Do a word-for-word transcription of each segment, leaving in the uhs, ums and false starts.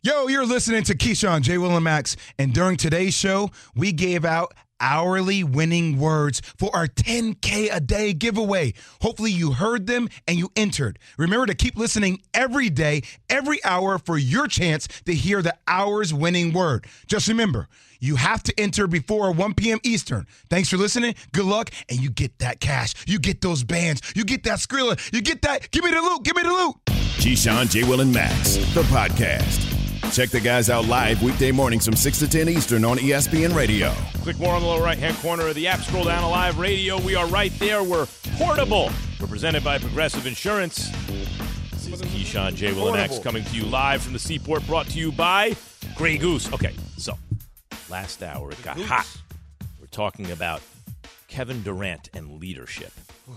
Yo, you're listening to Keyshawn, J. Will, and Max, and during today's show, we gave out hourly winning words for our ten K a day giveaway. Hopefully you heard them and you entered. Remember to keep listening every day, every hour for your chance to hear the hour's winning word. Just remember, you have to enter before one p.m. Eastern. Thanks for listening. Good luck, and you get that cash. You get those bands. You get that Skrilla. You get that. Give me the loot. Give me the loot. Keyshawn, J. Will, and Max, the podcast. Check the guys out live weekday mornings from six to ten Eastern on E S P N Radio. Click more on the lower right-hand corner of the app. Scroll down to Live Radio. We are right there. We're portable. We're presented by Progressive Insurance. This is Keyshawn, J. Will, and Max coming to you live from the Seaport, brought to you by Grey Goose. Okay, so last hour it got hot. We're talking about Kevin Durant and leadership.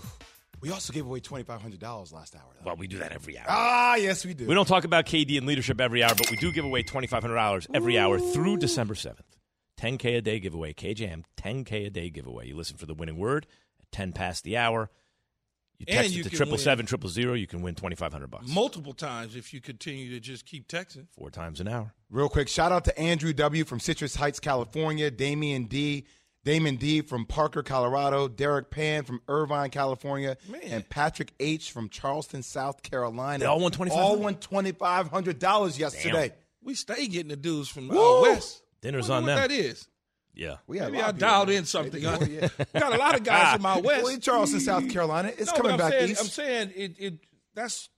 We also gave away twenty-five hundred dollars last hour, though. Well, we do that every hour. Ah, yes, we do. We don't talk about K D and leadership every hour, but we do give away twenty-five hundred dollars every Ooh. hour through December seventh. ten K a day giveaway. K J M, ten K a day giveaway. You listen for the winning word at ten past the hour. You text you it to triple seven triple zero. You can win twenty-five hundred bucks. Multiple times if you continue to just keep texting. Four times an hour. Real quick, shout out to Andrew W. from Citrus Heights, California, Damian D., Damon D. from Parker, Colorado, Derek Pan from Irvine, California, Man. and Patrick H. from Charleston, South Carolina. They all won twenty-five hundred dollars? All won twenty-five hundred dollars yesterday. Damn. We stay getting the dudes from out west. Dinner's on them. What that is. Yeah. We Maybe I dialed in something. Huh? Yeah. Got a lot of guys from out west. Well, in Charleston, South Carolina. It's no, coming I'm back saying, east. I'm saying it, it. That's,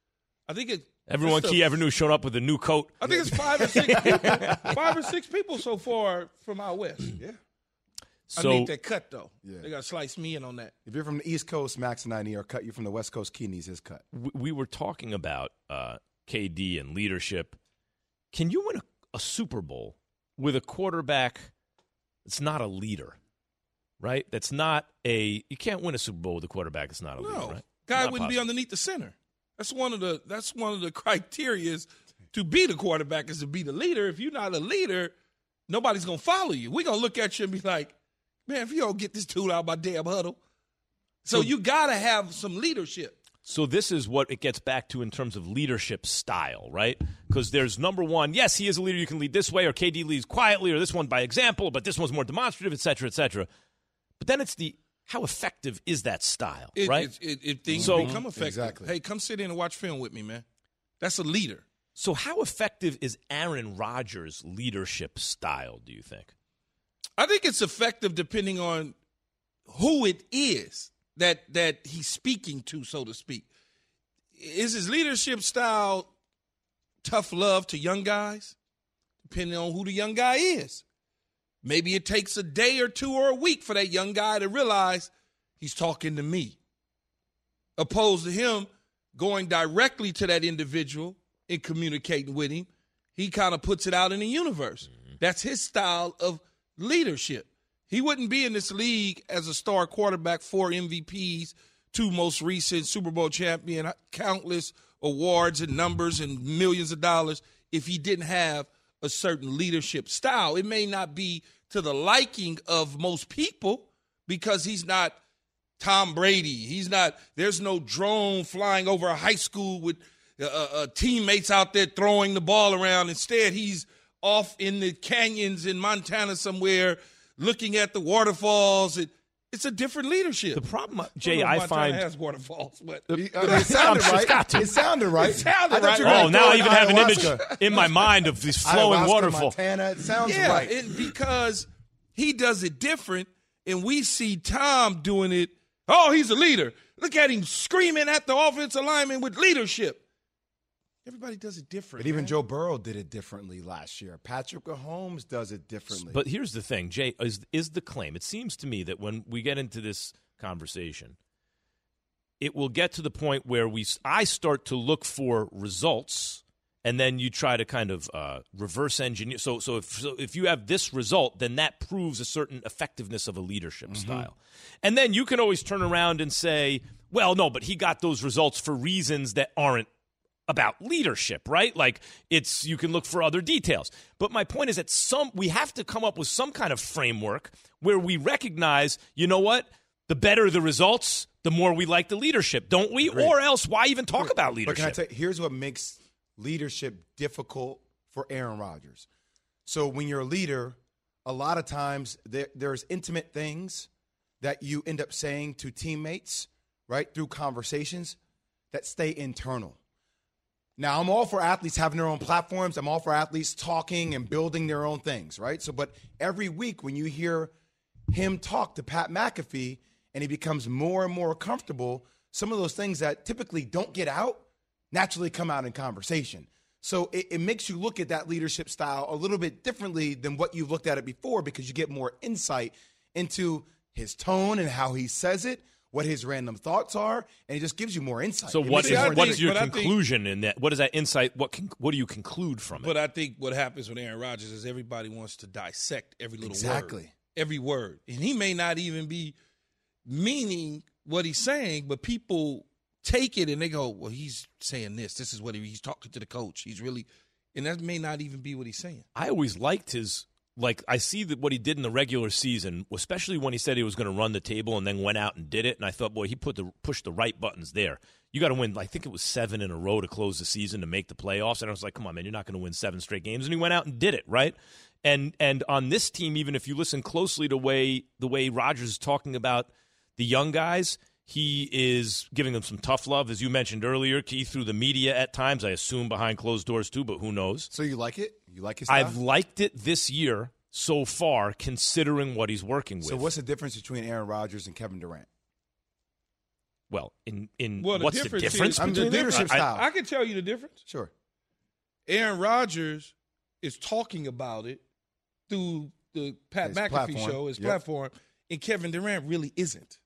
I think it. Everyone Key ever knew showed up with a new coat. I think it's five or six people, five or six people so far from out west. Yeah. So, I need that cut, though. Yeah. They got to slice me in on that. If you're from the East Coast, Max and I need our cut. You're from the West Coast, Key needs his cut. We, we were talking about uh, K D and leadership. Can you win a, a Super Bowl with a quarterback that's not a leader, right? That's not a – you can't win a Super Bowl with a quarterback that's not a no. leader, right? Guy not wouldn't possible. be underneath the center. That's one of the that's one of the criterias to be the quarterback is to be the leader. If you're not a leader, nobody's going to follow you. We're going to look at you and be like, man, if you don't get this dude out of my damn huddle. So, so you got to have some leadership. So this is what it gets back to in terms of leadership style, right? Because there's number one, yes, he is a leader. You can lead this way, or K D leads quietly, or this one by example, but this one's more demonstrative, et cetera, et cetera. But then it's the how effective is that style, it, right? It, it, it things so, become effective. Exactly. Hey, come sit in and watch film with me, man. That's a leader. So how effective is Aaron Rodgers' leadership style, do you think? I think it's effective depending on who it is that that he's speaking to, so to speak. Is his leadership style tough love to young guys? Depending on who the young guy is. Maybe it takes a day or two or a week for that young guy to realize he's talking to me. Opposed to him going directly to that individual and communicating with him, he kind of puts it out in the universe. Mm-hmm. That's his style of leadership. He wouldn't be in this league as a star quarterback, four M V Ps, two most recent Super Bowl champion, countless awards and numbers and millions of dollars if he didn't have a certain leadership style. It may not be to the liking of most people because he's not Tom Brady. He's not, there's no drone flying over a high school with uh, uh, teammates out there throwing the ball around. Instead, he's off in the canyons in Montana somewhere looking at the waterfalls. It, it's a different leadership. The problem, Jay, I, I Montana find has waterfalls, but Uh, it sounded right. got to. It sounded right. It sounded I thought right. you were gonna Oh, now throw I in even have an image ayahuasca. in my mind of this flowing Ayahuasca, waterfall. Montana. It sounds yeah, right. and because he does it different, and we see Tom doing it. Oh, he's a leader. Look at him screaming at the offensive lineman with leadership. Everybody does it different. But even man. Joe Burrow did it differently last year. Patrick Mahomes does it differently. But here's the thing, Jay, is, is the claim. It seems to me that when we get into this conversation, it will get to the point where we I start to look for results, and then you try to kind of uh, reverse engineer. So, so if so if you have this result, then that proves a certain effectiveness of a leadership mm-hmm. style. And then you can always turn around and say, well, no, but he got those results for reasons that aren't about leadership, right? Like it's you can look for other details. But my point is that some we have to come up with some kind of framework where we recognize, you know what? The better the results, the more we like the leadership, don't we? Agreed. Or else why even talk Agreed. about leadership? But can I tell you, here's what makes leadership difficult for Aaron Rodgers. So when you're a leader, a lot of times there, there's intimate things that you end up saying to teammates, right, through conversations that stay internal. Now, I'm all for athletes having their own platforms. I'm all for athletes talking and building their own things, right? So, but every week when you hear him talk to Pat McAfee and he becomes more and more comfortable, some of those things that typically don't get out naturally come out in conversation. So it, it makes you look at that leadership style a little bit differently than what you've looked at it before, because you get more insight into his tone and how he says it, what his random thoughts are, and it just gives you more insight. So It what makes is, it more what is different. your but I think- conclusion in that? What is that insight? What can, what do you conclude from it? But I think what happens with Aaron Rodgers is everybody wants to dissect every little Exactly. word. Every word. And he may not even be meaning what he's saying, but people take it and they go, well, he's saying this. This is what he, he's talking to the coach. He's really – and that may not even be what he's saying. I always liked his – like, I see that what he did in the regular season, especially when he said he was going to run the table and then went out and did it, and I thought, boy, he put the pushed the right buttons there. You got to win, I think it was seven in a row to close the season to make the playoffs, and I was like, come on, man, you're not going to win seven straight games, and he went out and did it, right? And and on this team, even if you listen closely to way the way Rodgers is talking about the young guys, he is giving them some tough love, as you mentioned earlier, Keith, through the media at times. I assume behind closed doors too, but who knows? So you like it? You like his style? I've liked it this year so far, considering what he's working with. So what's the difference between Aaron Rodgers and Kevin Durant? Well, in in Well, the what's difference the difference is- I mean, the between them? leadership I- I- style. I can tell you the difference. Sure. Aaron Rodgers is talking about it through the Pat His McAfee platform. show, his Yep. platform, and Kevin Durant really isn't.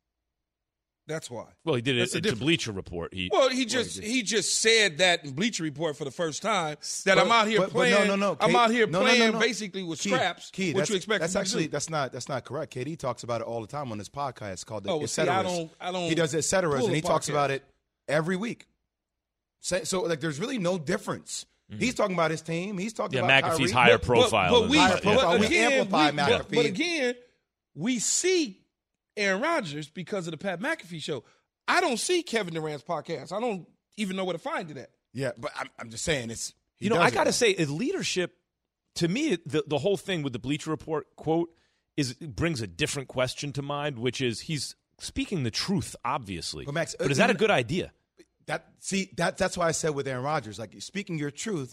That's why. Well, he did it That's the at the difference. Bleacher Report. He Well, he just he did. he just said that in Bleacher Report for the first time that But- I'm out here but- but playing. no, no, no. I'm Kate- out here no, no, no, playing no. basically with Key, scraps. Key, what that's, you expect? That's him to actually do. that's not that's not correct. K D talks about it all the time on his podcast called the Oh, well, Et see, I Ceteras. don't- I don't He does Et Ceteras, pull and a he talks podcast. about it every week. So, so like, there's really no difference. He's talking about his team. He's talking yeah, about McAfee's Kyrie. higher But- profile. But, than we, that, Higher yeah. profile. but We again, amplify we- but- McAfee. But again, we see Aaron Rodgers because of the Pat McAfee show. I don't see Kevin Durant's podcast. I don't even know where to find it at. Yeah, but I'm, I'm just saying it's. he You know, does I it. got to say, in leadership, to me, the, the whole thing with the Bleacher Report quote is it brings a different question to mind, which is he's speaking the truth, obviously. But, Max, but is uh, that a even- good idea? That see that that's why I said with Aaron Rodgers, like speaking your truth.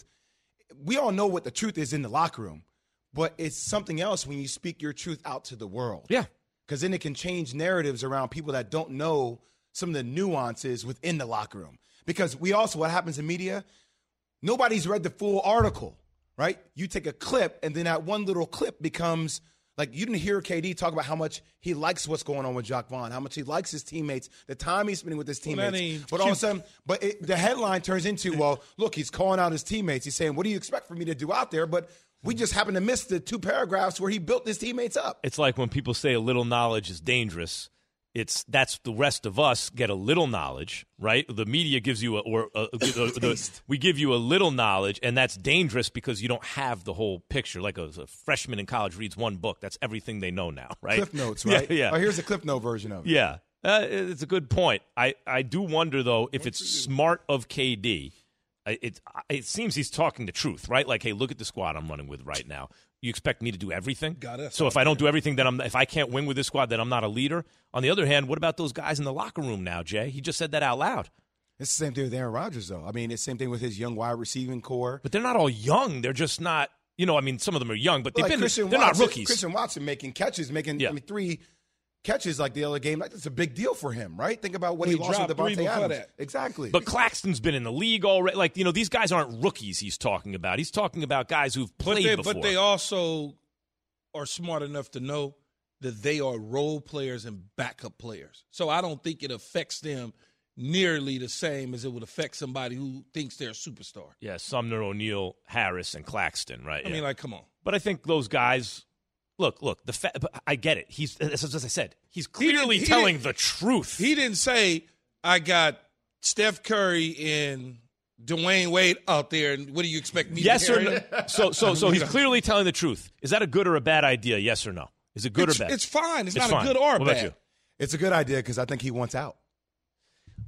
We all know what the truth is in the locker room, but it's something else when you speak your truth out to the world. Yeah. Because then it can change narratives around people that don't know some of the nuances within the locker room. Because we also, what happens in media, nobody's read the full article, right? You take a clip, and then that one little clip becomes, like, you didn't hear K D talk about how much he likes what's going on with Jacque Vaughn, how much he likes his teammates, the time he's spending with his Well, teammates. that ain't but all of a cute. sudden, but it, the headline turns into, well, look, he's calling out his teammates. He's saying, what do you expect for me to do out there? But we just happen to miss the two paragraphs where he built his teammates up. It's like when people say a little knowledge is dangerous. It's that's the rest of us get a little knowledge, right? The media gives you a, or a, a, the, we give you a little knowledge, and that's dangerous because you don't have the whole picture. Like a, a freshman in college reads one book, that's everything they know now, right? Cliff notes, right? Yeah, yeah. Oh, here's the Cliff Note version of it. Yeah, uh, it's a good point. I, I do wonder, though, if it's smart of K D. I- It, it seems he's talking the truth, right? Like, hey, look at the squad I'm running with right now. You expect me to do everything? Got it. So if I don't do everything, then I'm if I can't win with this squad, then I'm not a leader. On the other hand, what about those guys in the locker room now, Jay? He just said that out loud. It's the same thing with Aaron Rodgers, though. I mean, it's the same thing with his young wide receiving core. But they're not all young. They're just not, you know, I mean, some of them are young, but they've Like been Christian they're Watson, not rookies. Christian Watson making catches, making Yeah. I mean, three catches like the other game. Like, that's a big deal for him, right? Think about what he, He lost with dropped three Devontae before Adams. that. Exactly. But Claxton's been in the league already. Like, you know, these guys aren't rookies he's talking about. He's talking about guys who've But played they, before. but they also are smart enough to know that they are role players and backup players. So I don't think it affects them nearly the same as it would affect somebody who thinks they're a superstar. yeah, Sumner, O'Neal, Harris, and Claxton, right? I yeah. mean, like, come on. But I think those guys, look, look, the fa- but I get it. He's as, as I said, he's He didn't- clearly he telling didn't- the truth. He didn't say, I got Steph Curry and Dwayne Wade out there, and what do you expect me yes to or carry no? them? So, so, so he's clearly telling the truth. Is that a good or a bad idea? Yes or no? Is it good it's, or bad? It's fine. It's, It's not fine. a good or What about bad. you? it's a good idea because I think he wants out.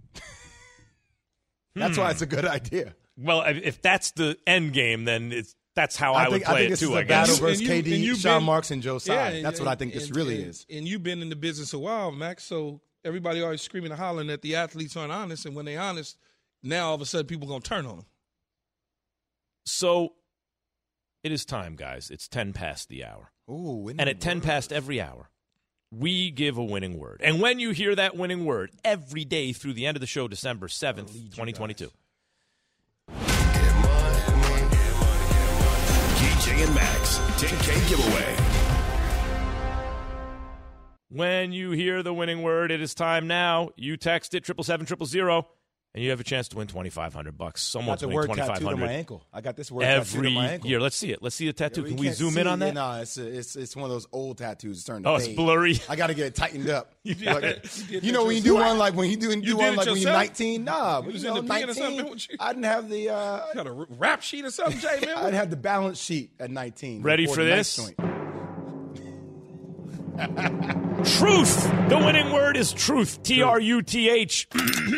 That's why it's a good idea. Well, if if that's the end game, then it's that's how I, I think, would play I think it this too. is I a battle guess. versus And you- K and D, you've Sean been- Marks, and Joe Tsai. Yeah, and- That's what I think and- this really and- is. And you've been in the business a while, Max, so everybody always screaming and hollering that the athletes aren't honest, and when they're honest, now all of a sudden people going to turn on them. So it is time, guys. It's ten past the hour. Ooh, And at ten past every hour, we give a winning word. And when you hear that winning word every day through the end of the show, December seventh, twenty twenty-two. B J and Max, ten K giveaway. When you hear the winning word, it is time now. You text it, triple seven triple zero, and you have a chance to win twenty-five hundred bucks. I got Someone's the winning word twenty-five tattooed on my hundred ankle. I got this word tattooed every on my ankle. year. Let's see it. Let's see the tattoo. Yeah, Can you we can't zoom see in on it. that? Yeah, no, it's, it's it's one of those old tattoos. It's starting to Oh, it's fade. blurry. I got to get it tightened up. You did Like, that- you did you that know when you do yourself? one like when you do, You do did one it like when you're yourself? nineteen. Nah, but was you in know, the pen or something, nineteen. what you- I didn't have the. Uh, Got a rap sheet or something, Jay, man? I'd have the balance sheet at nineteen. Ready before for the this? ninth joint. Truth. The winning word is truth. T R U T H.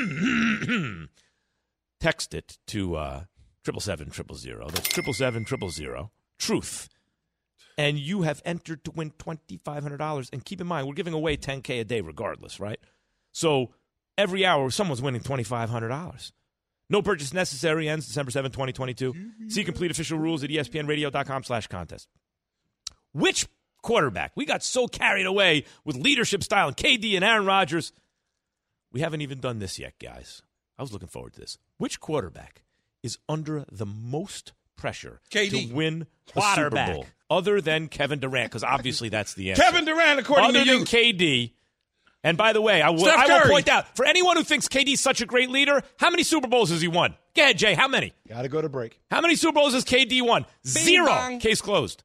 Text it to uh, triple seven triple zero. That's triple seven triple zero. Truth. And you have entered to win twenty-five hundred dollars. And keep in mind, we're giving away ten K a day regardless, right? So every hour, someone's winning twenty-five hundred dollars. No purchase necessary. Ends December seventh, twenty twenty-two. See complete official rules at E S P N radio dot com slash contest. Which quarterback? We got so carried away with leadership style and K D and Aaron Rodgers. We haven't even done this yet, guys. I was looking forward to this. Which quarterback is under the most pressure K D. to win the Quarterback. Super Bowl other than Kevin Durant? Because obviously that's the answer. Kevin Durant, according Other to you. than K D. And by the way, I will, Steph I will Curry. point out, for anyone who thinks K D's such a great leader, how many Super Bowls has he won? Go ahead, Jay. How many? Got to go to break. How many Super Bowls has K D won? Zero. bong. Case closed.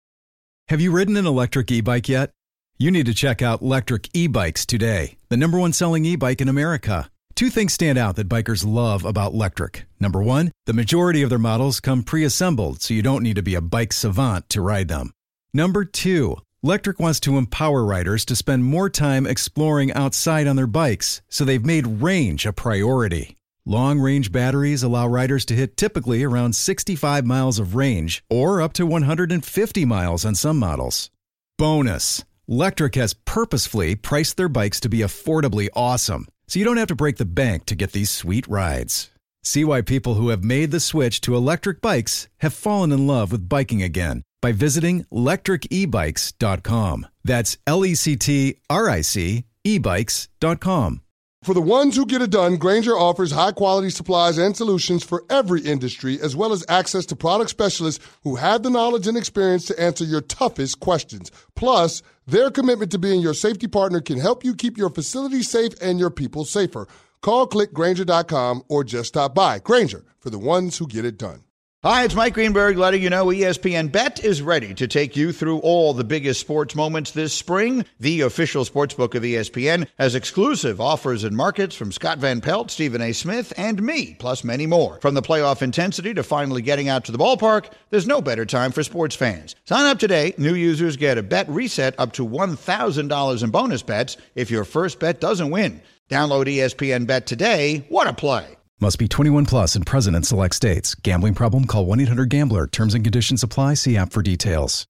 Have you ridden an electric e-bike yet? You need to check out Electric E-Bikes today, the number one selling e-bike in America. Two things stand out that bikers love about Electric. Number one, the majority of their models come pre-assembled, so you don't need to be a bike savant to ride them. Number two, Electric wants to empower riders to spend more time exploring outside on their bikes, so they've made range a priority. Long-range batteries allow riders to hit typically around sixty-five miles of range or up to one hundred fifty miles on some models. Bonus, Electric has purposefully priced their bikes to be affordably awesome, so you don't have to break the bank to get these sweet rides. See why people who have made the switch to electric bikes have fallen in love with biking again by visiting electric e bikes dot com. That's L E C T R I C e bikes dot com. For the ones who get it done, Grainger offers high-quality supplies and solutions for every industry, as well as access to product specialists who have the knowledge and experience to answer your toughest questions. Plus, their commitment to being your safety partner can help you keep your facility safe and your people safer. Call, click Grainger dot com, or just stop by. Grainger, for the ones who get it done. Hi, it's Mike Greenberg letting you know E S P N Bet is ready to take you through all the biggest sports moments this spring. The official sportsbook of E S P N has exclusive offers and markets from Scott Van Pelt, Stephen A. Smith, and me, plus many more. From the playoff intensity to finally getting out to the ballpark, there's no better time for sports fans. Sign up today. New users get a bet reset up to one thousand dollars in bonus bets if your first bet doesn't win. Download E S P N Bet today. What a play. Must be twenty-one plus and present in select states. Gambling problem? Call one eight hundred gambler. Terms and conditions apply. See app for details.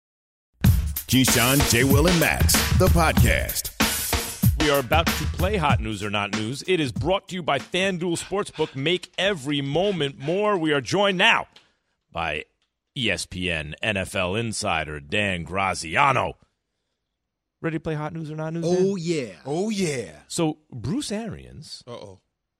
Keyshawn, J. Will, and Max, the podcast. We are about to play Hot News or Not News. It is brought to you by FanDuel Sportsbook. Make every moment more. We are joined now by E S P N N F L insider Dan Graziano. Ready to play Hot News or Not News? Oh, Dan? yeah. Oh, yeah. So Bruce Arians, Uh-oh.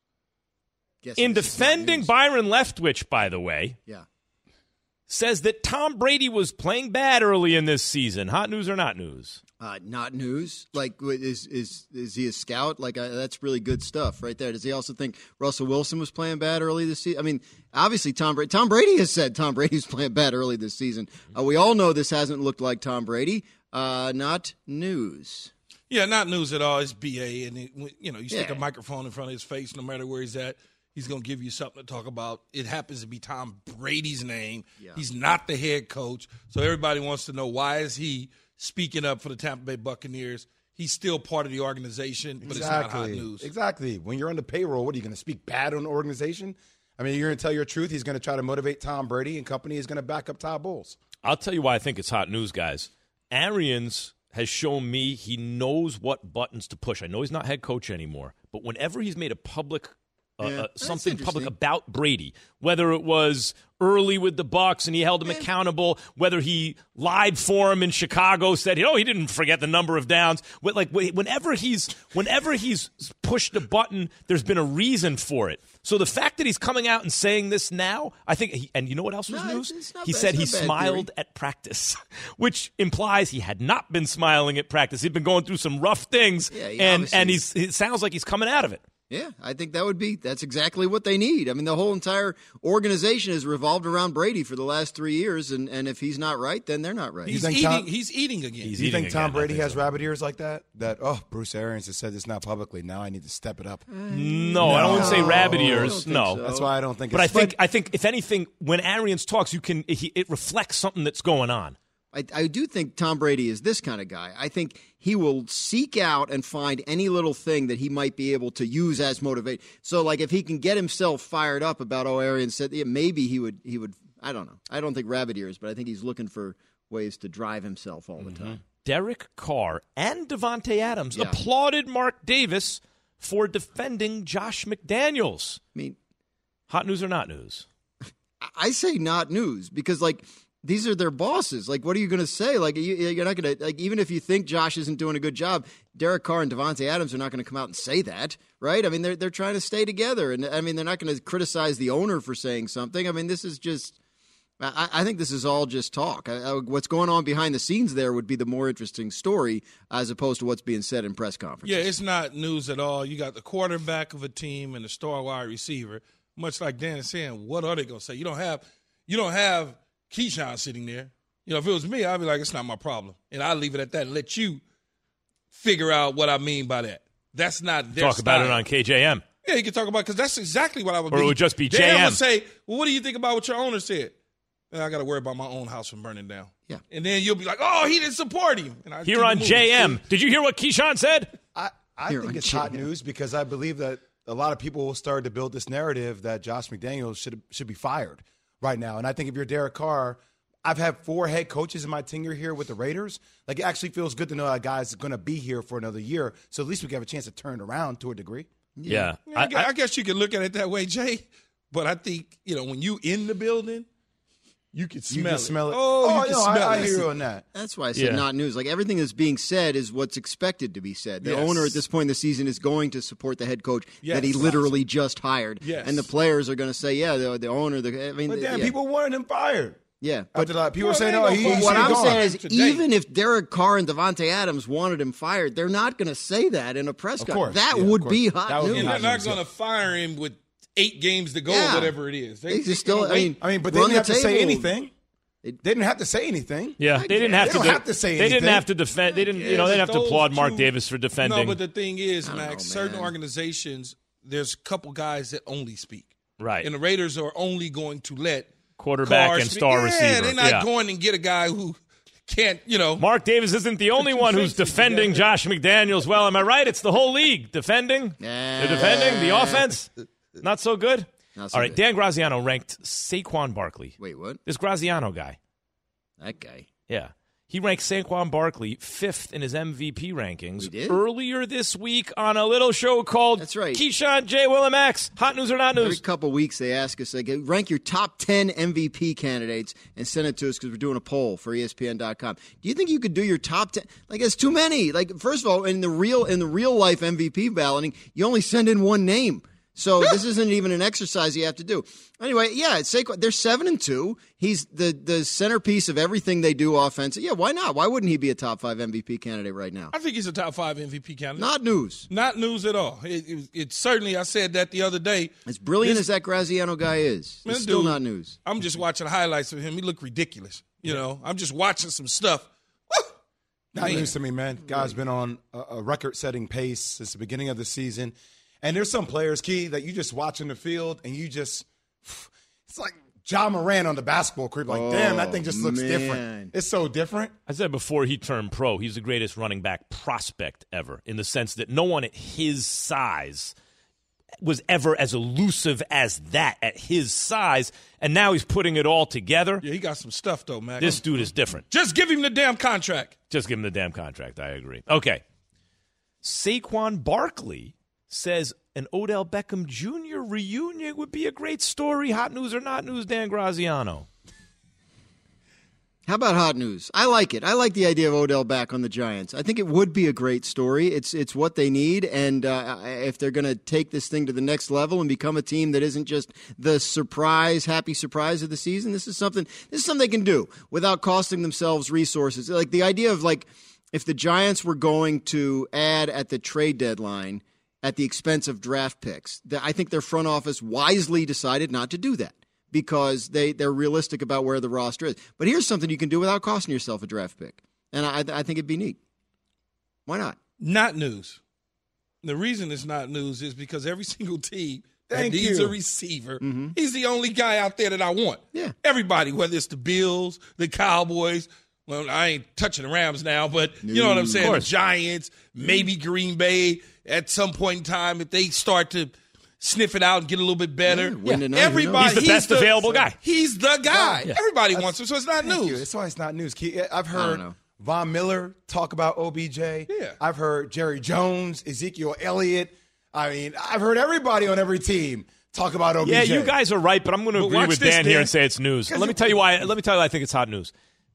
Guess in this is not defending news. Byron Leftwich, by the way, Yeah. says that Tom Brady was playing bad early in this season. Hot news or not news? Uh, not news. Like, w- is is is he a scout? Like, uh, that's really good stuff right there. Does he also think Russell Wilson was playing bad early this season? I mean, obviously Tom Brady. Tom Brady has said Tom Brady was playing bad early this season. Uh, we all know this hasn't looked like Tom Brady. Uh, not news. Yeah, not news at all. It's B A, and it, you know, you stick Yeah. a microphone in front of his face, no matter where he's at, he's going to give you something to talk about. It happens to be Tom Brady's name. Yeah. He's not the head coach, so everybody wants to know, why is he speaking up for the Tampa Bay Buccaneers? He's still part of the organization, but it's not hot news. Exactly. When you're on the payroll, what are you going to speak bad on the organization? I mean, you're going to tell your truth. He's going to try to motivate Tom Brady, and company is going to back up Todd Bowles. I'll tell you why I think it's hot news, guys. Arians has shown me he knows what buttons to push. I know he's not head coach anymore, but whenever he's made a public uh, Yeah, uh, that's something public interesting. about Brady, whether it was early with the Bucks and he held him Yeah. accountable, whether he lied for him in Chicago, said, "Oh, he didn't forget the number of downs." But like whenever he's whenever he's pushed a button, there's been a reason for it. So the fact that he's coming out and saying this now, I think, he, and you know what else was No, news? it's- it's not He bad- said it's he not bad smiled theory. at practice, which implies he had not been smiling at practice. He'd been going through some rough things, Yeah, he and obviously- and he's it sounds like he's coming out of it. Yeah, I think that would be that's exactly what they need. I mean, the whole entire organization has revolved around Brady for the last three years, and, and if he's not right, then they're not right. He's think eating. Tom- he's eating again. He's Do you eating think Tom again, I Brady think has so. rabbit ears like that? That, oh, Bruce Arians has said this now publicly. Now I need to step it up. No, I don't say rabbit I ears. don't think No, so. That's why I don't think but I it's think I think if anything, when Arians talks, you can he, it reflects something that's going on. I, I do think Tom Brady is this kind of guy. I think he will seek out and find any little thing that he might be able to use as motivation. So, like, if he can get himself fired up about, oh, Arians said, yeah, maybe he would, he would, I don't know. I don't think rabbit ears, but I think he's looking for ways to drive himself all the time. Derek Carr and Devontae Adams Yeah. applauded Mark Davis for defending Josh McDaniels. I mean, Hot news or not news? I say not news because, like, these are their bosses. Like, what are you going to say? Like, you, you're not going to, like, even if you think Josh isn't doing a good job, Derek Carr and Devontae Adams are not going to come out and say that, right? I mean, they're they're trying to stay together, and I mean, they're not going to criticize the owner for saying something. I mean, this is just, I, I think this is all just talk. I, I, what's going on behind the scenes there would be the more interesting story as opposed to what's being said in press conferences. Yeah, it's not news at all. You got the quarterback of a team and the star wide receiver. Much like Dan is saying, what are they going to say? You don't have, you don't have Keyshawn sitting there. You know, if it was me, I'd be like, it's not my problem, and I'll leave it at that and let you figure out what I mean by that. That's not their Talk about style. it on K J M. Yeah, you can talk about because that's exactly what I would. Or it be. would just be Dan J M. would say, "Well, what do you think about what your owner said?" And I got to worry about my own house from burning down. Yeah. And then you'll be like, "Oh, he didn't support him." And I Here keep on it moving. J M. Did you hear what Keyshawn said? I, I Here think on it's hot J M. news because I believe that a lot of people will start to build this narrative that Josh McDaniels should should be fired right now. And I think if you're Derek Carr, I've had four head coaches in my tenure here with the Raiders. Like, it actually feels good to know that guy's going to be here for another year. So at least we have a chance to turn it around to a degree. Yeah. Yeah, I, gu- I guess you can look at it that way, Jay. But I think, you know, when you in the building, you can smell You can it. smell it. Oh, you can no, smell I, it. I hear you on that. That's why I said Yeah. not news. Like, everything that's being said is what's expected to be said. The Yes. owner at this point in the season is going to support the head coach Yes. that he literally just hired. Yes. And the players are going to say, yeah, the, the owner, the, I mean, But then yeah. people wanted him fired. Yeah. But But people were Well, saying, they no, ain't he, gonna he fuck- what should I'm gone. saying is, Today. even if Derek Carr and Devontae Adams wanted him fired, they're not going to say that in a press Of conference. course. That Yeah, of would course. be hot That would be news. And hot they're not news, going to yeah. fire him with eight games to go Yeah. or whatever it is. They just still, I mean, I mean, but they run didn't have the to say table. anything. They didn't have to say anything. Yeah, they didn't have They to. don't do- have to say They didn't anything. have to defend. They didn't. You know, they didn't have to Those applaud Mark two- Davis for defending. No, but the thing is, I don't Max, know, certain man. organizations, there's a couple guys that only speak. right. And the Raiders are only going to let Quarterback Carr and speak. star yeah, receiver. they're not Yeah. going and get a guy who can't, you know. Mark Davis isn't the only one who's defending Josh McDaniels. Well, am I right? It's the whole league defending. They're defending the offense. Not so good. Not so All right, good. Dan Graziano ranked Saquon Barkley. Wait, what? This Graziano guy. That guy. Yeah. He ranked Saquon Barkley fifth in his M V P rankings We did? earlier this week on a little show called That's right. Keyshawn J. Willem X. Hot news or not Every news? couple weeks, they ask us, like, rank your top ten M V P candidates and send it to us because we're doing a poll for E S P N dot com. Do you think you could do your top ten? Like, it's too many. Like, first of all, in the real in the real life M V P balloting, you only send in one name. So this isn't even an exercise you have to do. Anyway, yeah, it's Saquon. They're seven and two. He's the the centerpiece of everything they do offensive. Yeah, why not? Why wouldn't he be a top five M V P candidate right now? I think he's a top five M V P candidate. Not news. Not news at all. It, it, it certainly, I said that the other day. As brilliant This- as that Graziano guy is, Man, it's still dude, not news. I'm just watching highlights of him. He looked ridiculous. You know, I'm just watching some stuff. Woo! Not Man. news to me, man. Guy's been on a, a record-setting pace since the beginning of the season. And there's some players, Key, that you just watch in the field and you just – it's like Ja Morant on the basketball court. Like, Oh, damn, that thing just looks man. different. It's so different. I said before he turned pro, he's the greatest running back prospect ever in the sense that no one at his size was ever as elusive as that at his size, and now he's putting it all together. Yeah, he got some stuff, though, man. This dude is different. Just give him the damn contract. Just give him the damn contract. I agree. Okay. Saquon Barkley says an Odell Beckham Junior reunion would be a great story. Hot news or not news, Dan Graziano? How about hot news? I like it. I like the idea of Odell back on the Giants. I think it would be a great story. It's it's what they need, and uh, if they're going to take this thing to the next level and become a team that isn't just the surprise, happy surprise of the season, this is something. This is something they can do without costing themselves resources. Like the idea of like if the Giants were going to add at the trade deadline at the expense of draft picks, I think their front office wisely decided not to do that, because they, they're realistic about where the roster is. But here's something you can do without costing yourself a draft pick. And I, I think it'd be neat. Why not? Not news. The reason it's not news is because every single team that Thank needs you. a receiver, Mm-hmm. he's the only guy out there that I want. Yeah. Everybody, whether it's the Bills, the Cowboys, well, I ain't touching the Rams now, but you know what I'm saying? The Giants, maybe Green Bay at some point in time, if they start to – sniff it out and get a little bit better. Yeah, win tonight, who Everybody, knows? He's the best available guy. He's the guy. Yeah. Everybody wants him, so it's not Thank news. you. That's why it's not news. Ke- I've I heard don't know. Von Miller talk about O B J. Yeah. I've heard Jerry Jones, Ezekiel Elliott. I mean, I've heard everybody on every team talk about O B J. Yeah, you guys are right, but I'm going to But agree watch with this, Dan here Dan. and say it's news. Let me tell you why. Let me tell you why I think it's hot news.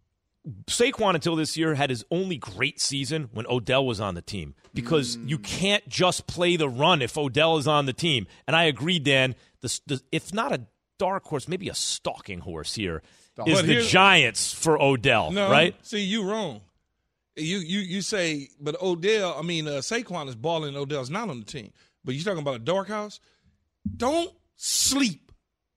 Saquon until this year had his only great season when Odell was on the team, because Mm. you can't just play the run if Odell is on the team. And I agree, Dan, the, the, if not a dark horse, maybe a stalking horse here is But the here's- Giants for Odell, No, right? see, you wrong. You you you say, but Odell, I mean, uh, Saquon is balling. Odell's not on the team. But you're talking about a dark horse. Don't sleep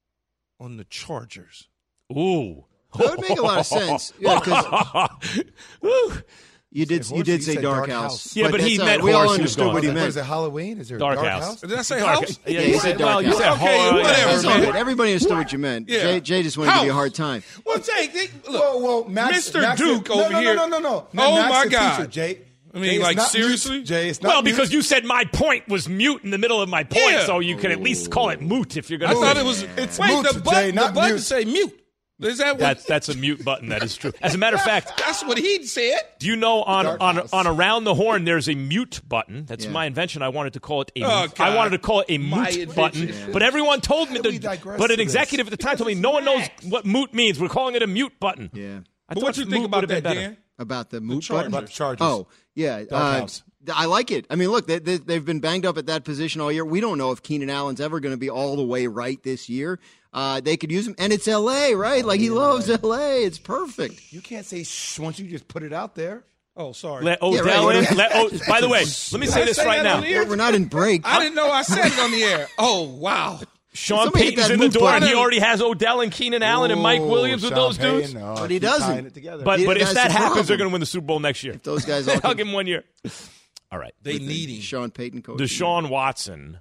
on the Chargers. Ooh. That would make a lot of sense. Yeah, because Woo. you did Say you did horse, say you said dark dark house. house. Yeah, but he that's all meant right. We all horse. He was understood going what he with What meant. is it, Halloween? Is there a Dark dark, house. house? Did I say Dark- house? Yeah, Yeah, you he said, said well, dark you house. said Okay, horror. whatever, That's all man. good. Everybody understood what you meant. Yeah. Jay, Jay just wanted to give you a House. hard time. Well, Jake, they, look, Whoa, whoa, Max, Mister Max Duke no, over no, here. No, no, no, no. Oh, Max my the God. Teacher, Jay. I mean, Jay, it's like, not seriously? Mute. Jay, it's not Well, mute. because you said my point was mute in the middle of my point, Yeah. so you can at least call it moot if you're going I to thought say it was. It's wait, mute, the, Jay, button, the not button mute. say mute. Is that what? That's that's a mute button. That is true. As a matter of fact, That's what he said. do you know on Dark on house. on Around the Horn there's a mute button? That's Yeah. my invention. I wanted to call it a. Oh, mute. God. I wanted to call it a My moot invention. button, Yeah. but everyone told me. How did we The, digress but to an this? executive at the time told me no one knows what moot means. We're calling it a mute button. Yeah. I But thought what you think moot about would have that, been better. Dan? About the moot Chargers. button? About the Chargers. Oh, yeah. Dark Uh, house. I like it. I mean, look, they, they, they've been banged up at that position all year. We don't know if Keenan Allen's ever going to be all the way right this year. Uh, they could use him. And it's L A, right? Like, he loves L A. It's perfect. You can't say shh once you just put it out there. Oh, sorry. Let Yeah, Odell right. in. Let o- by the way, let me Did say I this say right that now. on the air? We're not in break. I didn't know I said it on the air. Oh, wow. Sean Somebody hit Payton's that in the moot door, and he button. already has Odell and Keenan Allen and Mike Oh, Williams with Sean those Payton, dudes. no, But he keep doesn't. tying it together. But Yeah, but if that's that the happens, problem. they're going to win the Super Bowl next year. Those guys all I'll can- give him one year. All right. They need him. Sean Payton coach. Deshaun Watson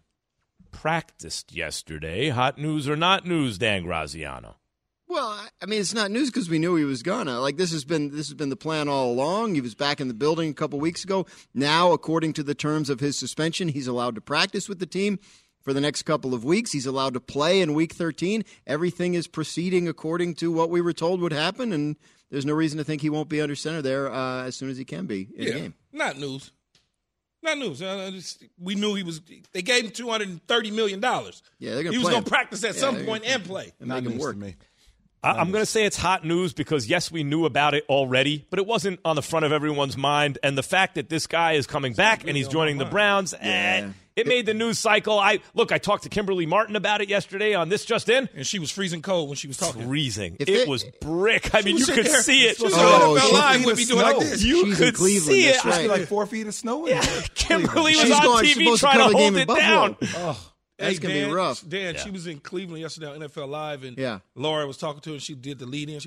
practiced yesterday. Hot news or not news, Dan Graziano? Well, I- I mean, it's not news because we knew he was gonna. Like, this has been this has been the plan all along. He was back in the building a couple weeks ago. Now, according to the terms of his suspension, he's allowed to practice with the team for the next couple of weeks. He's allowed to play in Week thirteen. Everything is proceeding according to what we were told would happen, and there's no reason to think he won't be under center there uh, as soon as he can be in Yeah, the game. not news. Not news. Uh, just- we knew he was. They gave him two hundred thirty million dollars. Yeah, they're gonna He was play going him. to practice at Yeah, some they're point gonna- and play. And Not make him news work. to me. I, I'm going to say it's hot news because, yes, we knew about it already, but it wasn't on the front of everyone's mind. And the fact that this guy is coming back and he's joining the Browns, eh, it made the news cycle. I Look, I talked to Kimberly Martin about it yesterday on This Just In. And she was freezing cold when she was talking. Freezing. If it they- was brick. I mean, you was could sitting there- see it. she was Oh, on N F L she- Live with me doing like snow. this. You She's in could Cleveland, see that's it. right. Like four feet of snow. in Yeah, there. Kimberly was She's on going- she's T V supposed to trying to cover the game hold in it Buffalo. down. That's Hey, gonna be Dan, rough. Dan, Yeah. she was in Cleveland yesterday on N F L Live, and Yeah. Laura was talking to her, and she did the lead in. She,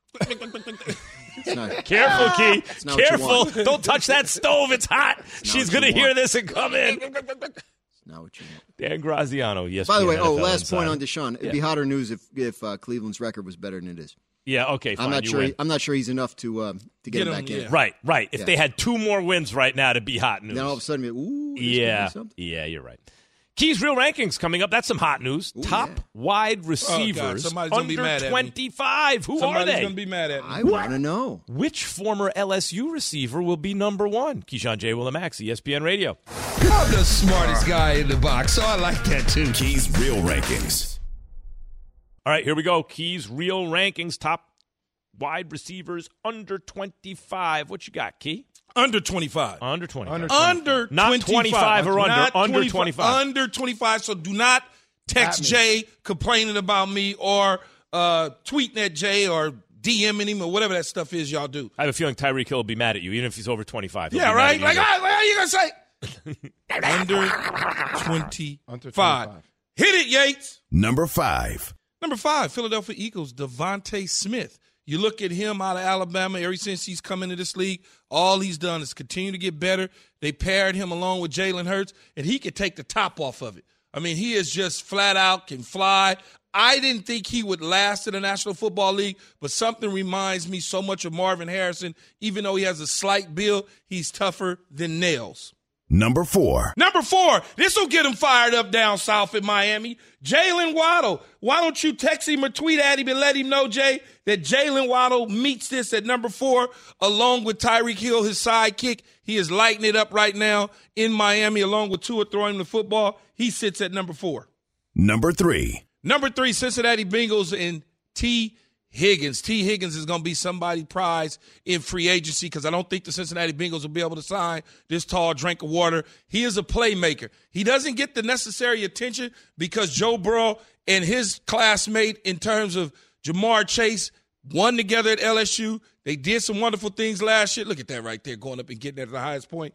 It's not- Careful, Key. not what you Careful. want. Don't touch that stove. It's hot. She's what going to you hear want. this and come in. not what you want. Dan Graziano, yes. By the way, oh, last point on Deshaun. It'd be hotter news if if uh, Cleveland's record was better than it is. Yeah, okay, fine. I'm not you sure. win. He, I'm not sure he's enough to uh, to get, Get him him, back yeah. in. Right, right. If Yeah. they had two more wins right now to be hot news. Then all of a sudden, ooh, this could be yeah, something. yeah, you're right. Keys Real Rankings coming up. That's some hot news. Ooh, Top yeah. wide receivers Oh, God, gonna be mad under at me. twenty-five. Who Somebody's are they? going to be mad at me. I want to know. Which former L S U receiver will be number one? Keyshawn J. Willimax, E S P N Radio. I'm the smartest guy in the box, so I like that, too. Keys Real Rankings. All right, here we go. Keys Real Rankings. Top wide receivers under twenty-five. What you got, Key? Under twenty-five. Under twenty-five. Under Under Not twenty-five. twenty-five or under. Not Under twenty-five. Under twenty-five. So do not text At me. Jay complaining about me or uh, tweeting at Jay or DMing him or whatever that stuff is y'all do. I have a feeling Tyreek Hill will be mad at you, even if he's over twenty-five. He'll Yeah, be mad right? at you. Like, ah, what are you going to say? Under twenty-five. Under twenty-five. Hit it, Yates. Number five. Number five, Philadelphia Eagles, Devontae Smith. You look at him out of Alabama, ever since he's come into this league, all he's done is continue to get better. They paired him along with Jalen Hurts, and he could take the top off of it. I mean, he is just flat out, can fly. I didn't think he would last in the National Football League, but something reminds me so much of Marvin Harrison. Even though he has a slight build, he's tougher than nails. Number four. Number four, this will get him fired up down south in Miami. Jalen Waddle. Why don't you text him or tweet at him and let him know, Jay, that Jalen Waddle meets this at number four along with Tyreek Hill, his sidekick. He is lighting it up right now in Miami along with Tua throwing the football. He sits at number four. Number three. Number three, Cincinnati Bengals and T. Higgins. T. Higgins is going to be somebody prized in free agency because I don't think the Cincinnati Bengals will be able to sign this tall drink of water. He is a playmaker. He doesn't get the necessary attention because Joe Burrow and his classmate in terms of Jamar Chase won together at L S U. They did some wonderful things last year. Look at that right there, going up and getting at the highest point.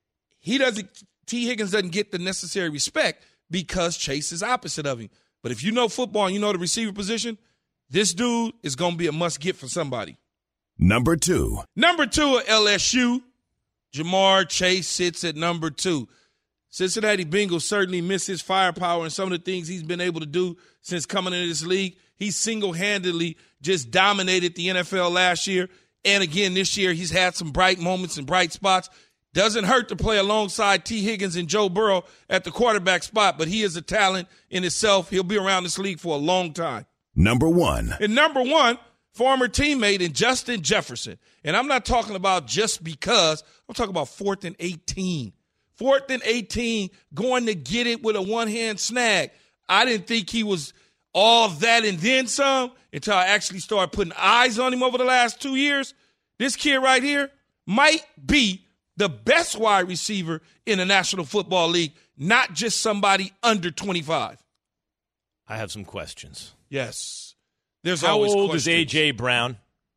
He doesn't, T. Higgins doesn't get the necessary respect because Chase is opposite of him. But if you know football and you know the receiver position, this dude is going to be a must-get for somebody. Number two. Number two at L S U, Jamar Chase sits at number two. Cincinnati Bengals certainly miss his firepower and some of the things he's been able to do since coming into this league. He single-handedly just dominated the N F L last year. And again, this year, he's had some bright moments and bright spots. Doesn't hurt to play alongside T. Higgins and Joe Burrow at the quarterback spot, but he is a talent in itself. He'll be around this league for a long time. Number one. And number one, former teammate in Justin Jefferson. And I'm not talking about just because. I'm talking about fourth and eighteen. Fourth and eighteen, going to get it with a one-hand snag. I didn't think he was all that and then some until I actually started putting eyes on him over the last two years. This kid right here might be the best wide receiver in the National Football League, not just somebody under twenty-five. I have some questions. Yes. There's How always old questions. is A J. Brown?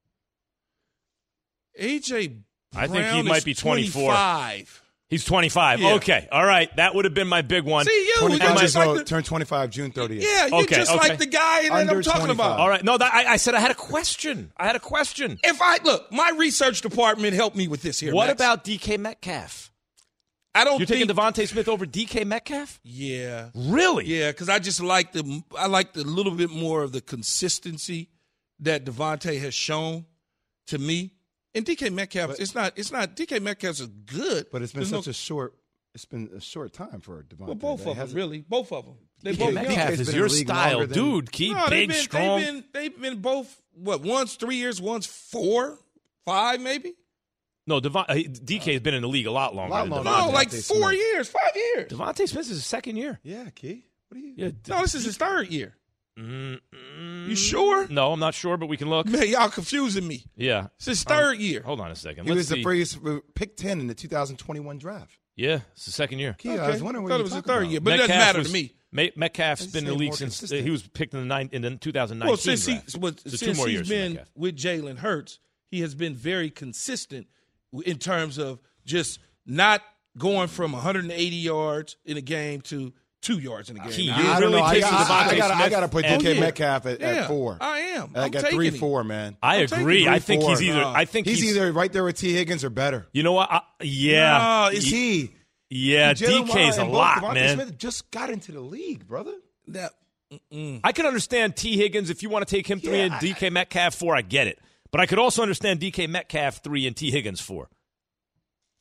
A J. Brown I think he might is be twenty-four. twenty-five. He's twenty-five. Yeah. Okay. All right. That would have been my big one. See, you, you're twenty-five just years old, like the, turned twenty-five June thirtieth. yeah, you're Okay, just okay. like the guy that Under I'm talking twenty-five. about. All right. No, that, I, I said I had a question. I had a question. If I look, my research department helped me with this here. What Max. about D K Metcalf? I don't You're think taking Devontae Smith over D K Metcalf? Yeah, Really? yeah, because I just like the I like the little bit more of the consistency that Devontae has shown to me. And D K Metcalf, But- it's not it's not D K Metcalf is good, But it's been There's such no, a short. It's been a short time for Devontae. well, both They of them hasn't- really, both of them. They D K both Metcalf Metcalf's is been in your the league style, longer than- dude. Keep No, they've big, been, strong. They've been, they've been both, what, once three years, once four, five maybe? No, Devon, uh, D K has been in the league a lot longer. lot than longer. Devontae. No, like Devontae four Smith. years, five years. Devontae Smith is his second year. Yeah, Key. What are you? Yeah. No, this is his third year. Mm-mm. You sure? No, I'm not sure, but we can look. Man, y'all confusing me. Yeah. It's his third year. Hold on a second. He Let's was the see. first uh, pick ten in the two thousand twenty-one draft. Yeah, it's the second year. Key, I Okay. was wondering what Thought you it was the talking third about. year, but it doesn't Metcalf matter was- to me. Ma- Metcalf's I'd been in say the league more since uh, consistent. he was picked in the nine, in the two thousand nineteen Well, since, he, draft. what, So two since more he's years for been Metcalf. with Jalen Hurts, he has been very consistent in terms of just not going from one hundred eighty yards in a game to two yards in a game. Key, Now, you're I don't really know. I, taking got, I, Devontae I, gotta, I Smith gotta put and- D K Oh, yeah. Metcalf at, yeah, at four. I am. I I'm got taking three, him. four, man. I I'm taking agree. three, I think four. he's either. No. I think He's, he's, either right there with T. Higgins or better. You know what? I, yeah. No, Is it's- he? Yeah. Jalen D K's a and both lot, Devontae man. Smith just got into the league, brother. That, mm-mm. I can understand T. Higgins if you want to take him three Yeah, and D K Metcalf four. I get it, but I could also understand D K Metcalf three and T. Higgins four.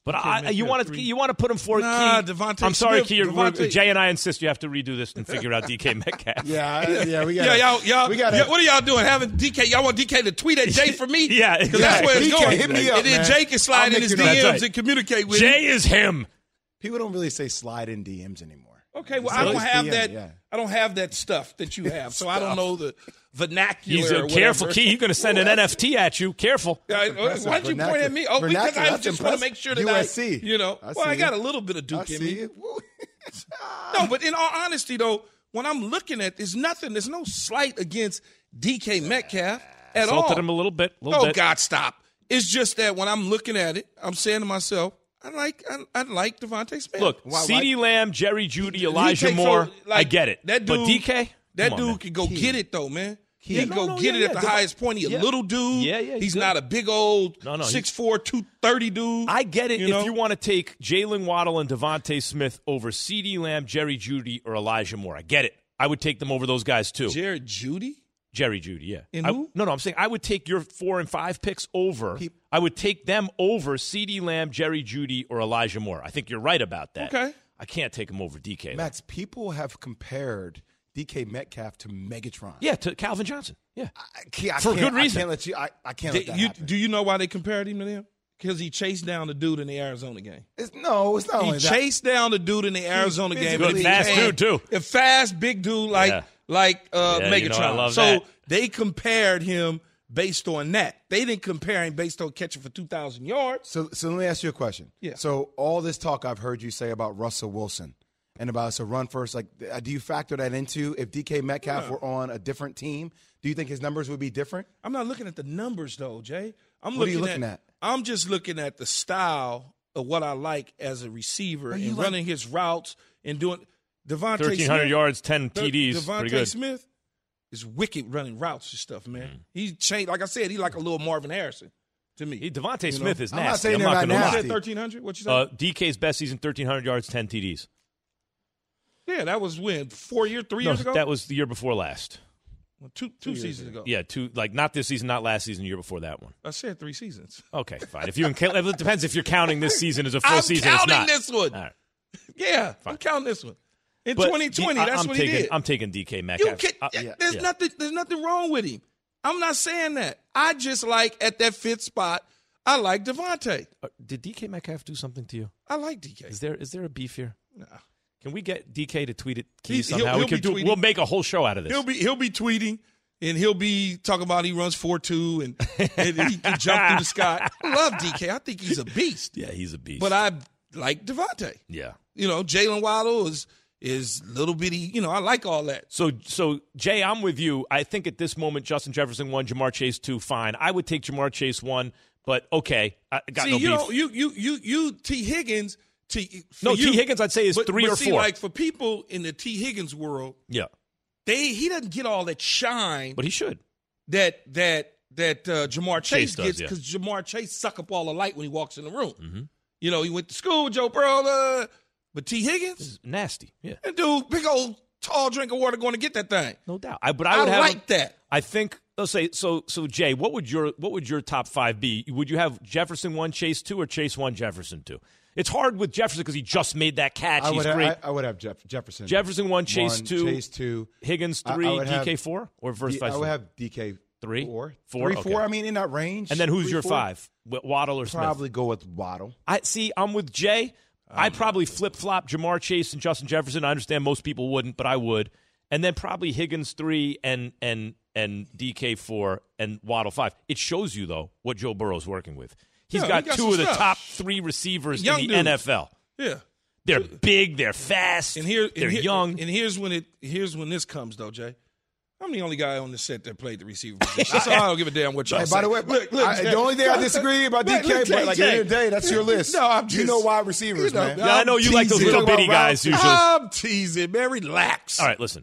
But I, you want to you want to put him for nah, Key. Devontae I'm sorry, Smith, Key. Devontae. Jay and I insist you have to redo this and figure out D K Metcalf. Yeah, yeah, we got. Yeah, y'all, y'all, we gotta, yeah, what are y'all doing? Having D K? Y'all want D K to tweet at Jay for me? Yeah, because that's where it's D K, going. hit me up, and then man. Jay can slide I'll in his make D Ms you know. Right. and communicate with him. Jay is him. People don't really say slide in D Ms anymore. Okay, well, It's I don't always have D M, that. yeah. I don't have that stuff that you have, so I don't know the vernacular. He's or a whatever. careful, Key. He's going to send an N F T at you. Careful. Yeah, why did you point at me? Oh, because Vernacular, I that's just want to impressive. make sure that U S C. I, you know, I well, I see got it. a little bit of I Duke in see me. it. Woo. No, but in all honesty, though, when I'm looking at, there's nothing. There's no slight against D K Metcalf at all. Salted him a little bit. A little Oh bit. God, stop! It's just that when I'm looking at it, I'm saying to myself, I like, I, I like Devontae Smith. Look, Why- why- CeeDee Lamb, Jerry Judy, He Elijah takes Moore. over, like, I get it. That dude, but D K, that Come dude on, man. can go Key. get it though, man. He Key. can No, go no, get yeah, it at yeah. the Dev- highest point. He a yeah. little dude. Yeah, yeah, he's He's good. not a big old No, no, he's- six four, two thirty dude. I get it You if know? you want to take Jalen Waddle and Devontae Smith over CeeDee Lamb, Jerry Judy, or Elijah Moore. I get it. I would take them over those guys too. Jared Judy. Jerry Judy, yeah. And I- who? no, no, I'm saying I would take your four and five picks over. I would take them over CeeDee Lamb, Jerry Judy, or Elijah Moore. I think you're right about that. Okay. I can't take them over D K. though. Max, people have compared D K Metcalf to Megatron. Yeah, to Calvin Johnson. Yeah. I can't, I For can't, good reason. I can't let you. I, I can't Did let that you, happen. do you know why they compared him to them? Because he chased down the dude in the Arizona game. It's, no, it's not He only that. chased down the dude in the Arizona game. physically and it fast became dude, too. A fast, big dude like Yeah. like uh, Yeah, Megatron. you know, I love so that. they compared him based on that. They didn't compare him based on catching for two thousand yards. So, so let me ask you a question. Yeah. So all this talk I've heard you say about Russell Wilson and about it's a run first, like, uh, do you factor that into if D K Metcalf Yeah. were on a different team? Do you think his numbers would be different? I'm not looking at the numbers though, Jay. I'm What are looking, you looking at? I'm just looking at the style of what I like as a receiver Are you and like- running his routes and doing Devontae thirteen hundred Smith, yards, ten T Ds. Devontae Pretty good. Smith is wicked running routes and stuff, man. Mm. He changed, like I said, he like a little Marvin Harrison to me. He, Devontae You Smith know? is I'm not nasty. saying I'm they're not not going to You lie. nasty. said thirteen hundred? What you said? Uh, D K's best season, thirteen hundred yards, ten T Ds. yeah, that was when four years, three No, years ago. that was the year before last. Well, two two seasons ago. Yeah, two like not this season, not last season, the year before that one. I said three seasons. Okay, fine. If you include, it depends if you're counting this season as a full I'm season. counting it's not. this one. All right. Yeah, I'm counting this one. In But twenty twenty, I- that's I'm what taking, he did. I'm taking D K You Metcalf. can, Uh, there's yeah. nothing. There's nothing wrong with him. I'm not saying that. I just like at that fifth spot. I like Devontae. Uh, Did D K Metcalf do something to you? I like D K. Is there is there a beef here? Nah. Can we get D K to tweet it He- Keys he'll- somehow? he'll we could be do. tweeting. We'll make a whole show out of this. He'll be he'll be tweeting and he'll be talking about he runs four two and, and he can jump through the sky. I love D K. I think he's a beast. yeah, he's a beast. But I like Devontae. yeah. You know, Jalen Waddle is is little bitty. You know, I like all that. So, so Jay, I'm with you. I think at this moment, Justin Jefferson one, Jamar Chase two, fine. I would take Jamar Chase one, but okay, I got See, no you beef. know, you you you you T Higgins. T, for no, you, T Higgins, I'd say is but, three but or see, four. Like for people in the T Higgins world, yeah, they he doesn't get all that shine but he should. that that that uh, Jamar Chase, Chase does, gets yeah. because Jamar Chase suck up all the light when he walks in the room. Mm-hmm. You know, he went to school with Joe Burrow, uh, but T Higgins, It's nasty. Yeah, that dude, big old tall drink of water, going to get that thing. no doubt. I, but I would I have like that. I think. Let's say so. So Jay, what would your what would your top five be? Would you have Jefferson one, Chase two, or Chase one, Jefferson two? It's hard with Jefferson because he just made that catch. I He's would, great. have, I, I would have Jeff, Jefferson. Jefferson one, Chase one, two, Chase two, Higgins I- I three, would D have K four, or versus D- vice I would versa? have D K Three? four, Four? three, Okay. four. I mean, in that range. And then who's Three, your four. five? W- Waddle or Smith? Probably go with Waddle. I see. I'm with Jay. I'd probably flip flop Jamar Chase and Justin Jefferson. I understand most people wouldn't, but I would. And then probably Higgins three and and and D K four and Waddle five. It shows you though what Joe Burrow's working with. He's Yeah, got, he got two some of the stuff. top three receivers Young in the dudes. N F L. Yeah. They're big. They're fast. And here, they're and here, young. And here's when it here's when this comes though, Jay. I'm the only guy on the set that played the receiver position. So I don't give a damn what y'all Hey, say. by the way, Look, look, I, Jay. the only thing I disagree about D Look, K, look, but Jay, like at Jay. the end of the day, that's your list. No, I'm you just- know wide receivers, you know, man. yeah, I know you like those teasing. little Talk bitty about guys routes. usually. I'm teasing, man. Relax. All right, listen.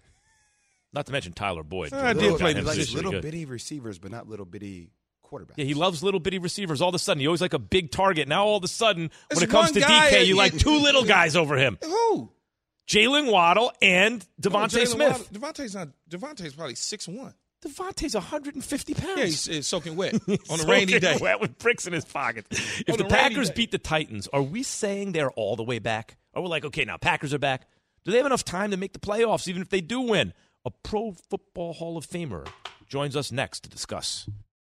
Not to mention Tyler Boyd. I did Little play guy, the him, like he's position. pretty little good. bitty receivers, but not little bitty quarterbacks. Yeah, he loves little bitty receivers. All of a sudden, he always like a big target. Now, all of a sudden, There's when it comes one to guy- D K, you like two little guys over him. Who? Jalen Waddle and Devontae Jalen Smith. Waddle- Devontae's not. Devontae's probably six one. Devontae's one hundred fifty pounds. Yeah, he's, he's soaking wet He's on a rainy day. Wet with bricks in his pockets. If the Packers beat the Titans, are we saying they're all the way back? Or we're like, okay, now Packers are back. Do they have enough time to make the playoffs, even if they do win? A Pro Football Hall of Famer joins us next to discuss.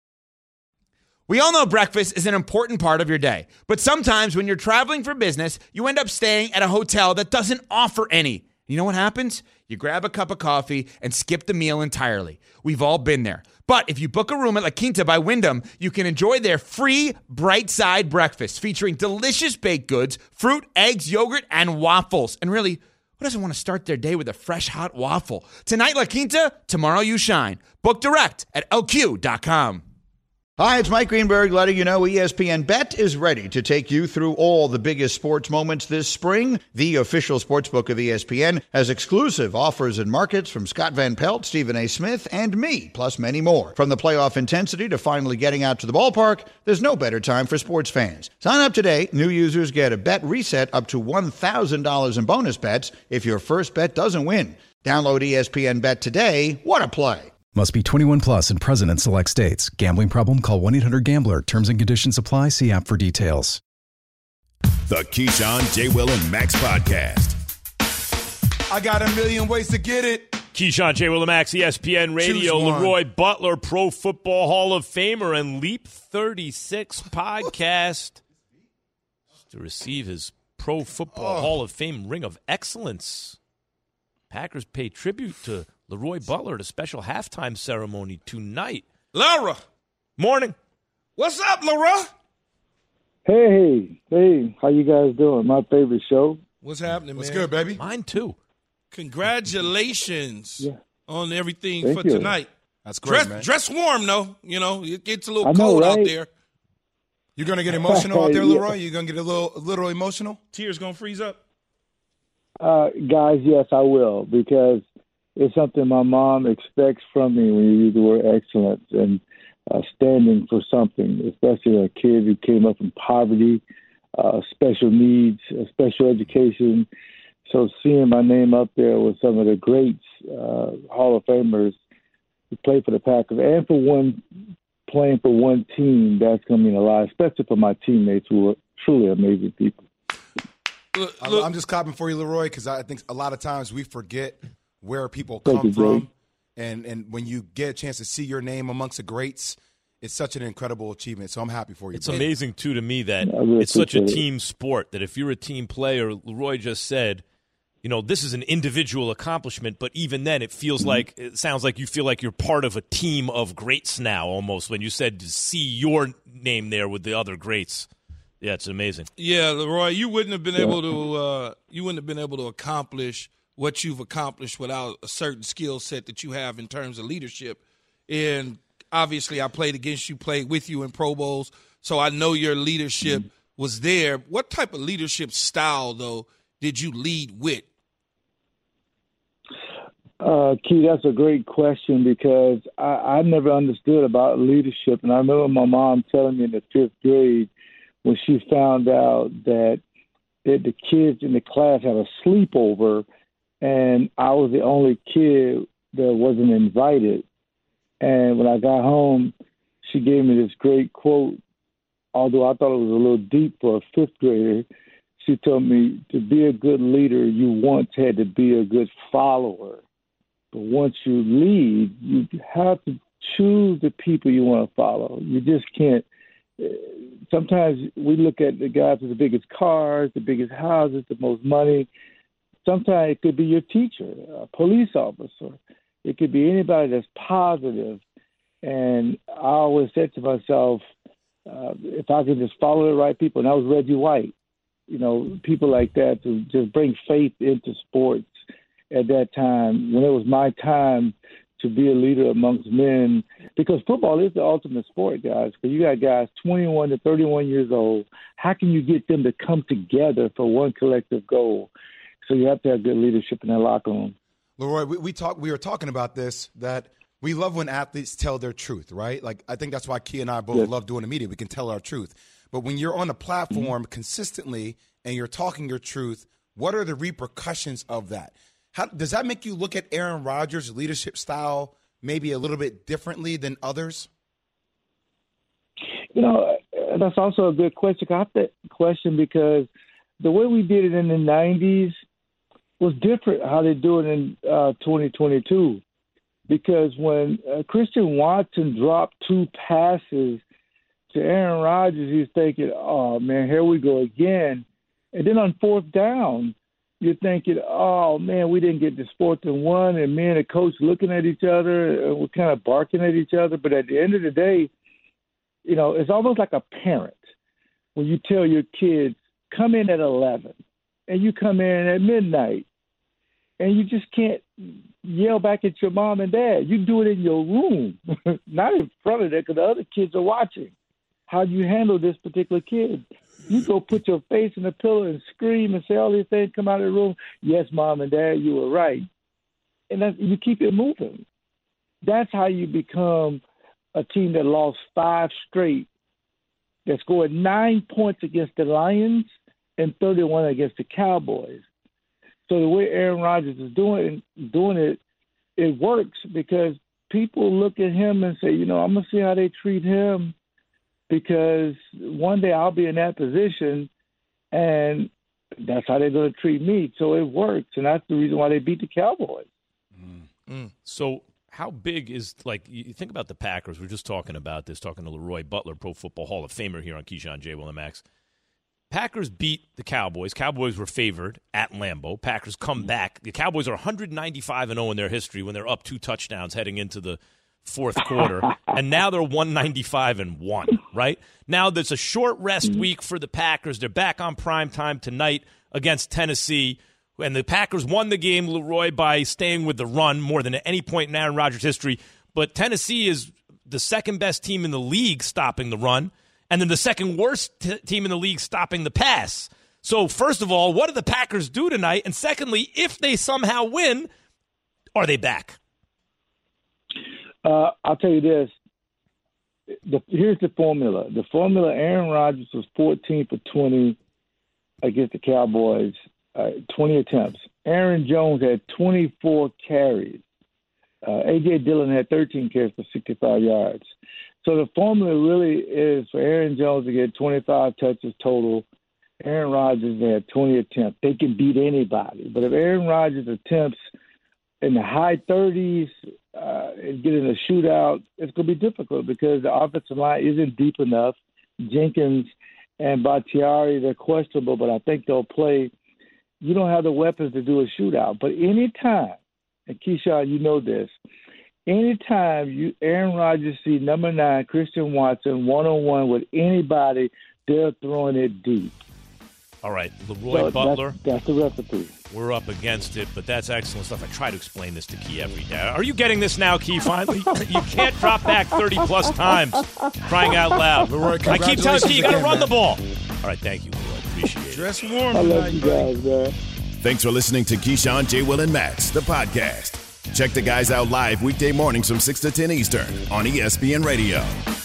We all know breakfast is an important part of your day, but sometimes when you're traveling for business, you end up staying at a hotel that doesn't offer any. You know what happens? You grab a cup of coffee and skip the meal entirely. We've all been there. But if you book a room at La Quinta by Wyndham, you can enjoy their free Bright Side breakfast featuring delicious baked goods, fruit, eggs, yogurt, and waffles. And really, who doesn't want to start their day with a fresh, hot waffle? Tonight, La Quinta, tomorrow you shine. Book direct at L Q dot com. Hi, it's Mike Greenberg letting you know E S P N Bet is ready to take you through all the biggest sports moments this spring. The official sportsbook of E S P N has exclusive offers and markets from Scott Van Pelt, Stephen A. Smith, and me, plus many more. From the playoff intensity to finally getting out to the ballpark, there's no better time for sports fans. Sign up today. New users get a bet reset up to one thousand dollars in bonus bets if your first bet doesn't win. Download E S P N Bet today. What a play. Must be twenty-one plus and present in select states. Gambling problem? Call one eight hundred gambler. Terms and conditions apply. See app for details. The Keyshawn, J. Will, and Max podcast. I got a million ways to get it. Keyshawn, J. Will, and Max, E S P N Radio, Leroy Butler, Pro Football Hall of Famer, and Leap thirty-six podcast to receive his Pro Football oh. Hall of Fame Ring of Excellence. Packers pay tribute to Leroy Butler at a special halftime ceremony tonight. Laura. Morning. What's up, Laura? Hey, hey, how you guys doing? My favorite show. What's happening, What's man? good, baby? Mine, too. Congratulations yeah. on everything Thank for you. tonight. That's great, dress, man. Dress warm, though. You know, it gets a little I know, cold right? out there. You're going to get emotional out there, Yeah. Leroy? You're going to get a little, a little emotional? Tears going to freeze up? Uh, guys, yes, I will, because it's something my mom expects from me when you use the word excellence and uh, standing for something, especially a kid who came up from poverty, uh, special needs, uh, special education. So seeing my name up there with some of the greats, uh, Hall of Famers who play for the Packers, and for one playing for one team, that's going to mean a lot, especially for my teammates who are truly amazing people. Look, look. I'm just clapping for you, Leroy, because I think a lot of times we forget where people Thank come you, from. Jay. And and when you get a chance to see your name amongst the greats, it's such an incredible achievement. So I'm happy for you. It's bro. amazing, too, to me that really it's such a appreciate it. team sport that if you're a team player, Leroy just said, you know, this is an individual accomplishment, but even then it feels Mm-hmm. like, it sounds like you feel like you're part of a team of greats now almost when you said to see your name there with the other greats. Yeah, it's amazing. Yeah, Leroy, you wouldn't have been able to uh, you wouldn't have been able to accomplish what you've accomplished without a certain skill set that you have in terms of leadership. And obviously, I played against you, played with you in Pro Bowls, so I know your leadership was there. What type of leadership style, though, did you lead with? Uh, Key, that's a great question because I, I never understood about leadership. And I remember my mom telling me in the fifth grade when she found out that, that the kids in the class had a sleepover and I was the only kid that wasn't invited. And when I got home, she gave me this great quote, although I thought it was a little deep for a fifth grader. She told me to be a good leader, you once had to be a good follower. But once you lead, you have to choose the people you want to follow. You just can't. Sometimes we look at the guys with the biggest cars, the biggest houses, the most money. Sometimes it could be your teacher, a police officer. It could be anybody that's positive. And I always said to myself, uh, if I could just follow the right people, and that was Reggie White, you know, people like that to just bring faith into sports at that time when it was my time to be a leader amongst men, because football is the ultimate sport, guys. Because you got guys twenty-one to thirty-one years old. How can you get them to come together for one collective goal? So you have to have good leadership in that locker room. Leroy, we, we talk. We were talking about this, that we love when athletes tell their truth, right? Like, I think that's why Key and I both yes. love doing the media. We can tell our truth. But when you're on a platform mm-hmm. consistently and you're talking your truth, what are the repercussions of that? How does that make you look at Aaron Rodgers' leadership style maybe a little bit differently than others? You know, that's also a good question. I have that question because the way we did it in the nineties was different how they do it in uh, twenty twenty-two. Because when uh, Christian Watson dropped two passes to Aaron Rodgers, he's thinking, oh, man, here we go again. And then on fourth down, you're thinking, oh, man, we didn't get this fourth and one, and me and the coach looking at each other, and we're kind of barking at each other. But at the end of the day, you know, it's almost like a parent when you tell your kids, come in at eleven, and you come in at midnight, and you just can't yell back at your mom and dad. You do it in your room, not in front of them, because the other kids are watching. How do you handle this particular kid? You go put your face in the pillow and scream and say all these things, come out of the room. Yes, mom and dad, you were right. And that's, you keep it moving. That's how you become a team that lost five straight, that scored nine points against the Lions and thirty-one against the Cowboys. So the way Aaron Rodgers is doing doing it, it works because people look at him and say, you know, I'm going to see how they treat him because one day I'll be in that position and that's how they're going to treat me. So it works, and that's the reason why they beat the Cowboys. Mm. Mm. So how big is, like, you think about the Packers. We're just talking about this, talking to Leroy Butler, Pro Football Hall of Famer here on Keyshawn, J. Will, and Max. Packers beat the Cowboys. Cowboys were favored at Lambeau. Packers come back. The Cowboys are one ninety-five and oh in their history when they're up two touchdowns heading into the fourth quarter. And now they're one ninety-five and one, right? Now there's a short rest week for the Packers. They're back on prime time tonight against Tennessee. And the Packers won the game, Leroy, by staying with the run more than at any point in Aaron Rodgers' history. But Tennessee is the second best team in the league stopping the run, and then the second worst t- team in the league stopping the pass. So, first of all, what do the Packers do tonight? And secondly, if they somehow win, are they back? Uh, I'll tell you this. The, here's the formula. The formula, Aaron Rodgers was fourteen for twenty against the Cowboys, uh, twenty attempts. Aaron Jones had twenty-four carries. Uh, A J. Dillon had thirteen carries for sixty-five yards. So the formula really is for Aaron Jones to get twenty-five touches total. Aaron Rodgers had twenty attempts. They can beat anybody. But if Aaron Rodgers attempts in the high thirties uh, and get in a shootout, it's going to be difficult because the offensive line isn't deep enough. Jenkins and Bakhtiari, they're questionable, but I think they'll play. You don't have the weapons to do a shootout. But anytime, and Keyshawn, you know this, anytime you Aaron Rodgers see number nine, Christian Watson, one-on-one with anybody, they're throwing it deep. All right, Leroy so Butler. That's, that's the recipe. We're up against it, but that's excellent stuff. I try to explain this to Key every day. Are you getting this now, Key, finally? You can't drop back thirty-plus times, crying out loud. Leroy, I keep telling Key, you got to run man. the ball. All right, thank you, Leroy. Appreciate it. Dress warm. I love you guys, man. Thanks for listening to Keyshawn, J. Will, and Max, the podcast. Check the guys out live weekday mornings from six to ten Eastern on E S P N Radio.